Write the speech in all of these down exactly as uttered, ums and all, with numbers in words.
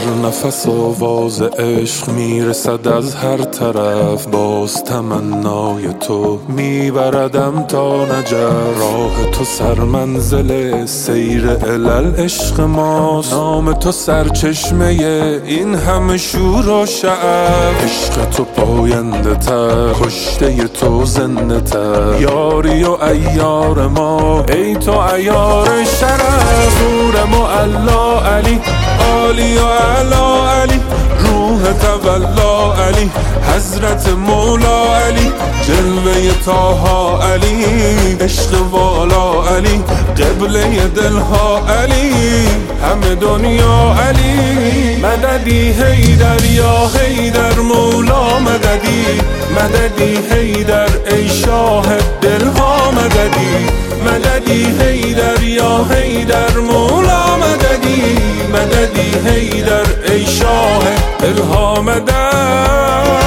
نفس آواز عشق میرسد از هر طرف، باز تمنای تو میبردم تا نجف. راه تو سرمنزل سیر علل عشق ماست، نام تو سرچشمه این همه شور و شعف. عشق تو پاینده تر، کشته تو زنده تر، یاری و ایار ما ای تو عیار شرف. نور معلا علی، عالی و علا علی، روح تولا علی، حضرت مولا علی، جلوه طاها علی، عشق والا علی، قبله دلها علی، همه دنیا علی. مددی حیدر یا حیدر مولا مددی، مددی حیدر ای شاه دلها مددی، مددی حیدر یا حیدر مولا مددی، مددی حیدر ای شاه دلها مددی.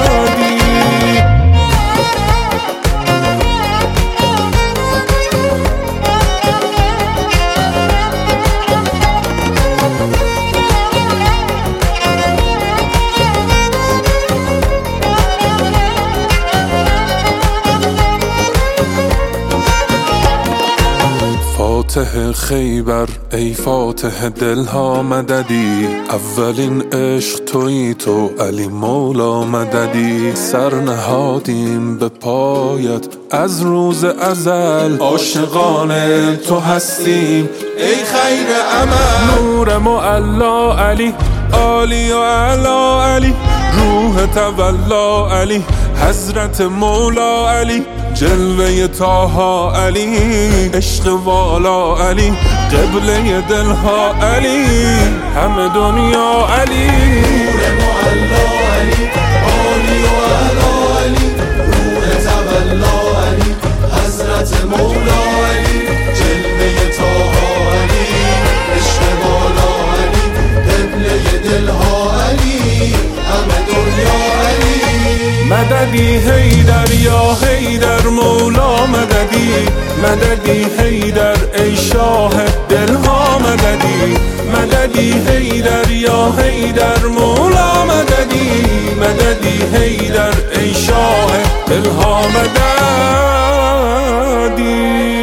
فاتح خیبر ای فاتح دلها مددی، اولین عشق تویی تو علی مولا مددی. سر نهادیم به پایت از روز ازل، عاشقان تو هستیم ای خیر عمل. نور معلا علی، عالی و علا علی، روح تولا علی، حضرت مولا علی، جلوه طاها علی، عشق والا علی، قبله دلها علی، همه دنیا علی. نور معلا علی، عالی و علا علی، روح تولا علی، حضرت مولا علی، جلوه طاها علی، عشق والا علی، قبله دلها علی، همه دنیا علی. مددی حیدر یا حیدر مولا مددی، مددی حیدر ای شاه دلها مددی، مددی حیدر یا حیدر مولا مددی، مددی حیدر ای شاه دلها مددی.